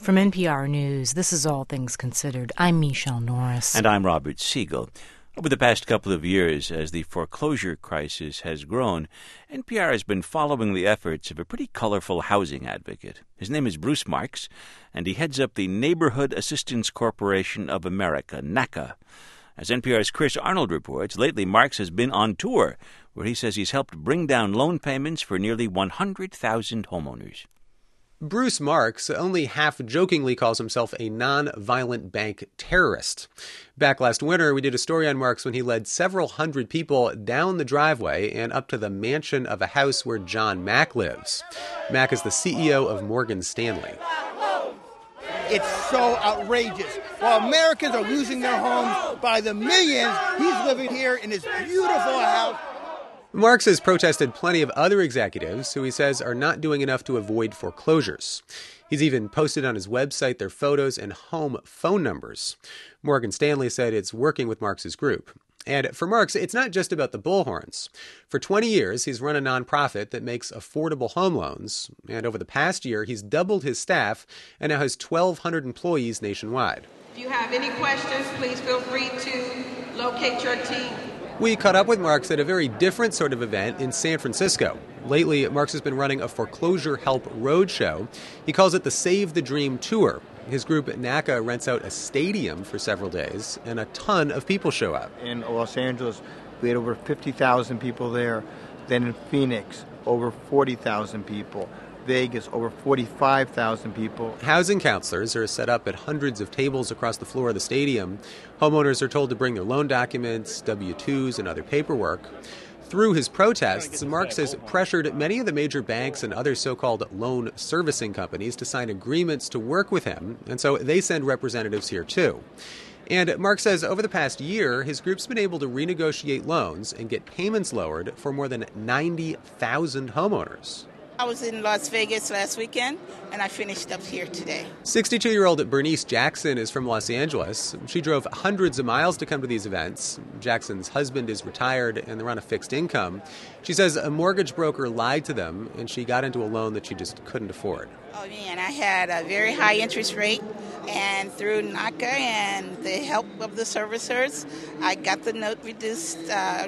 From NPR News, this is All Things Considered. I'm Michelle Norris. And I'm Robert Siegel. Over the past couple of years, as the foreclosure crisis has grown, NPR has been following the efforts of a pretty colorful housing advocate. His name is Bruce Marks, and he heads up the Neighborhood Assistance Corporation of America, NACA. As NPR's Chris Arnold reports, lately Marks has been on tour, where he says he's helped bring down loan payments for nearly 100,000 homeowners. Bruce Marks only half-jokingly calls himself a non-violent bank terrorist. Back last winter, we did a story on Marks when he led several hundred people down the driveway and up to the mansion of a house where John Mack lives. Mack is the CEO of Morgan Stanley. It's so outrageous. While Americans are losing their homes by the millions, he's living here in this beautiful house. Marks has protested plenty of other executives who he says are not doing enough to avoid foreclosures. He's even posted on his website their photos and home phone numbers. Morgan Stanley said it's working with Marks' group. And for Marks, it's not just about the bullhorns. For 20 years, he's run a nonprofit that makes affordable home loans. And over the past year, he's doubled his staff and now has 1,200 employees nationwide. If you have any questions, please feel free to locate your team. We caught up with Marks at a very different sort of event in San Francisco. Lately, Marks has been running a foreclosure help roadshow. He calls it the Save the Dream Tour. His group at NACA rents out a stadium for several days, and a ton of people show up. In Los Angeles, we had over 50,000 people there. Then in Phoenix, over 40,000 people. Vegas, over 45,000 people. Housing counselors are set up at hundreds of tables across the floor of the stadium. Homeowners are told to bring their loan documents, W-2s, and other paperwork. Through his protests, Marks has pressured many of the major banks and other so-called loan servicing companies to sign agreements to work with him, and so they send representatives here too. And Marks says over the past year, his group's been able to renegotiate loans and get payments lowered for more than 90,000 homeowners. I was in Las Vegas last weekend, and I finished up here today. 62-year-old Bernice Jackson is from Los Angeles. She drove hundreds of miles to come to these events. Jackson's husband is retired, and they're on a fixed income. She says a mortgage broker lied to them, and she got into a loan that she just couldn't afford. Oh, man, I had a very high interest rate, and through NACA and the help of the servicers, I got the note reduced to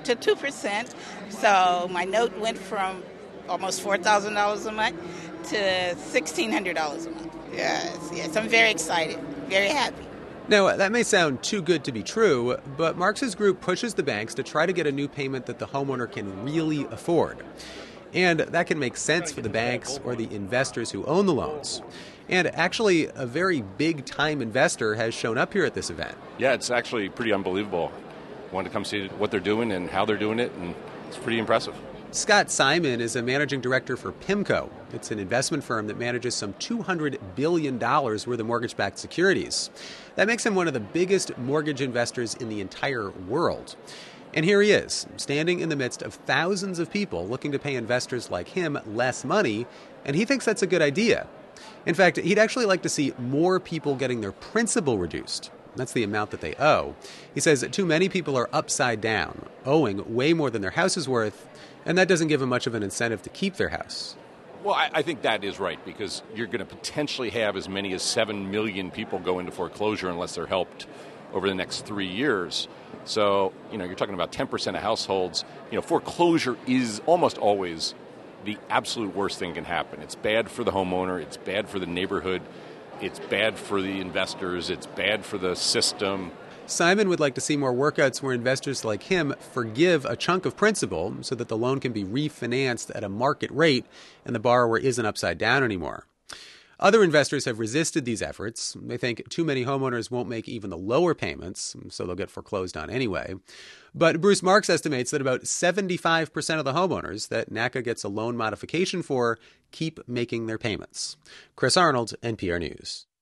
2%. So my note went from almost $4,000 a month to $1,600 a month. Yes, I'm very excited, very happy. Now, that may sound too good to be true, but Marks' group pushes the banks to try to get a new payment that the homeowner can really afford. And that can make sense for the banks or the investors who own the loans. And actually, a very big-time investor has shown up here at this event. Yeah, it's actually pretty unbelievable. I wanted to come see what they're doing and how they're doing it, and it's pretty impressive. Scott Simon is a managing director for PIMCO. It's an investment firm that manages some $200 billion worth of mortgage-backed securities. That makes him one of the biggest mortgage investors in the entire world. And here he is, standing in the midst of thousands of people looking to pay investors like him less money, and he thinks that's a good idea. In fact, he'd actually like to see more people getting their principal reduced. That's the amount that they owe. He says that too many people are upside down, owing way more than their house is worth, and that doesn't give them much of an incentive to keep their house. Well, I think that is right, because you're going to potentially have as many as 7 million people go into foreclosure unless they're helped over the next 3 years. So, you're talking about 10% of households. Foreclosure is almost always the absolute worst thing can happen. It's bad for the homeowner. It's bad for the neighborhood. It's bad for the investors. It's bad for the system. Simon would like to see more workouts where investors like him forgive a chunk of principal so that the loan can be refinanced at a market rate and the borrower isn't upside down anymore. Other investors have resisted these efforts. They think too many homeowners won't make even the lower payments, so they'll get foreclosed on anyway. But Bruce Marks estimates that about 75% of the homeowners that NACA gets a loan modification for keep making their payments. Chris Arnold, NPR News.